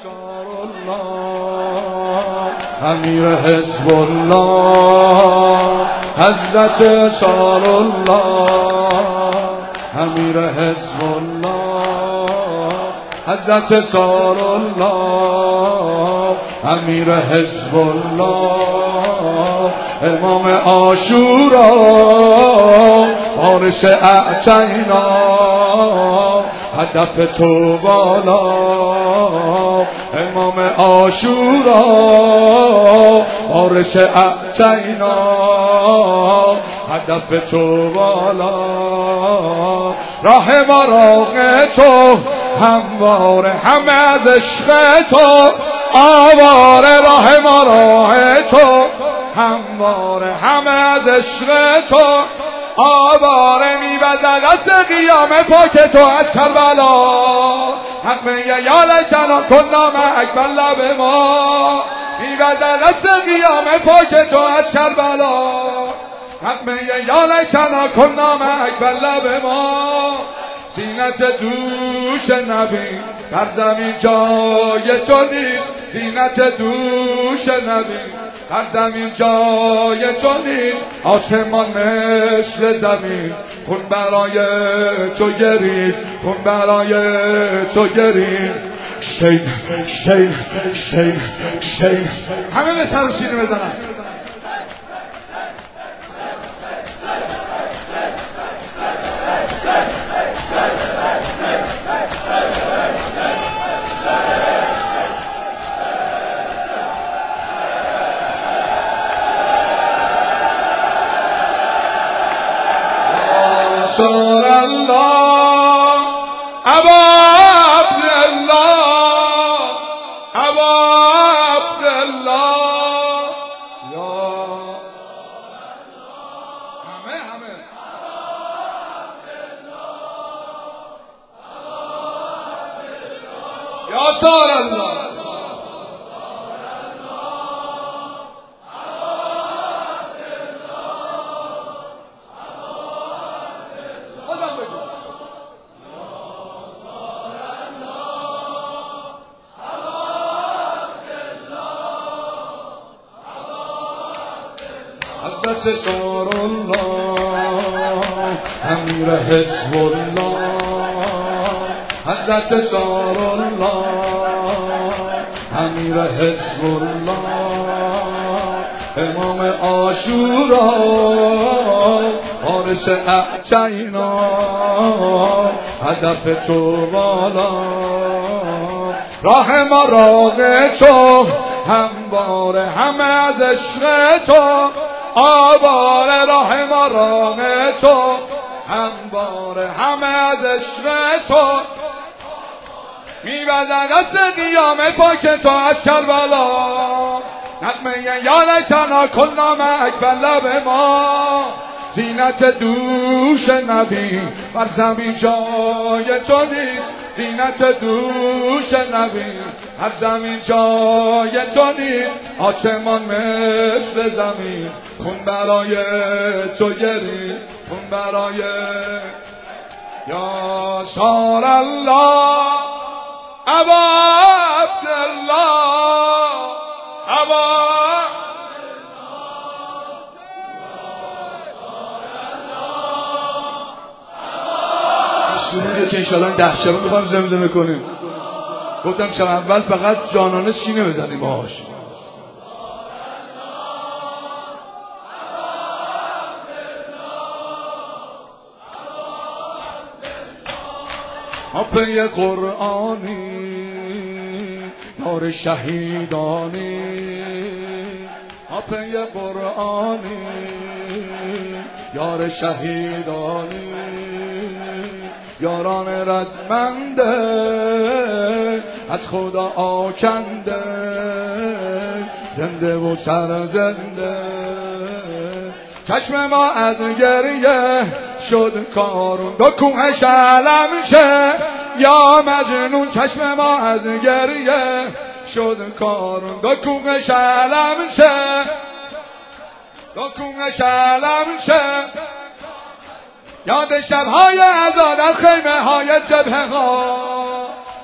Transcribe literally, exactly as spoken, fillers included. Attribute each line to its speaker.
Speaker 1: انصار الله، امیر حزب الله، حضرت صار الله، امیر حزب الله، حضرت صار الله، امیر حزب الله، امام عاشورا، وارث اعتینا، هدف تو بالا، امام عاشورا، وارث اعتینا، هدف تو بالا، راه ما راه تو همواره، همه از عشق تو آواره، راه ما راه تو همواره، همه از عشق تو آواره، میوزد دست قیام پاک تو از کربلا، حق میگه یا لیتنا کنا معک بر لب ما، میوزد دست قیام پاک تو از کربلا، حق میگه یا لیتنا کنا معک بر لب ما، زینت دوش نبی در زمین جای تو نیست، زینت دوش نبی در زمین جای تو نیست، آسمان مثل زمین خون برای تو گریست، خون برای تو گریست، شین شین شین شین، همه به سر و سینه بزنن. صار الله ابا عبدالله، ابا عبدالله، یا همه همه یا صار الله، حضرت صار الله، امیر حزب الله، حضرت صار الله، امیر حزب الله، امام عاشورا، وارث اعتینا، هدف تو بالا، راه ما راه تو همواره، همه از عشق تو آواره، راه ما راه تو همواره، همه از عشق تو میوزد دست قیام پاک تو از کربلا، نغمه یا لیتنا کنا معک بر لب ما، زینت دوش نبی بر زمین جای تو نیست، زینت دوش نبی هر زمین جای تو نیست، آسمان مثل زمین خون برای تو گریست، خون برای یا صار الله ابا عبدالله، ابا سروده که انشاءالله ده شبه میخوایم زمزمه کنیم. گفتم شب اول فقط جانانه سینه بزنیم باهاش. ما پی قرآنی یار شهیدانی، ما پی قرآنی یار شهیدانی، یاران رزمنده از خدا آکنده، زنده و سرزنده، چشم ما از گریه شد کارون، دو کوهش علم شه یا مجنون، چشم ما از گریه شد کارون، دو کوهش علم شه، دو کوهش علم شه، یاد شبهای عزا در خیمه های جبهه ها،